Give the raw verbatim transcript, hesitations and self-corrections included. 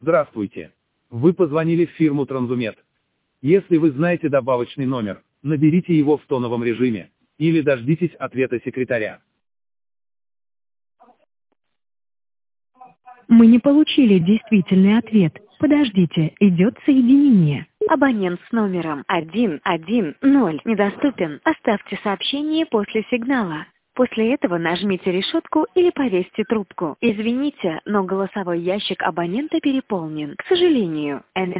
Здравствуйте. Вы позвонили в фирму Транзумет. Если вы знаете добавочный номер, наберите его в тоновом режиме, или дождитесь ответа секретаря. Мы не получили действительный ответ. Подождите, идет соединение. Абонент с номером один один ноль недоступен. Оставьте сообщение после сигнала. После этого нажмите решетку или повесьте трубку. Извините, но голосовой ящик абонента переполнен. К сожалению,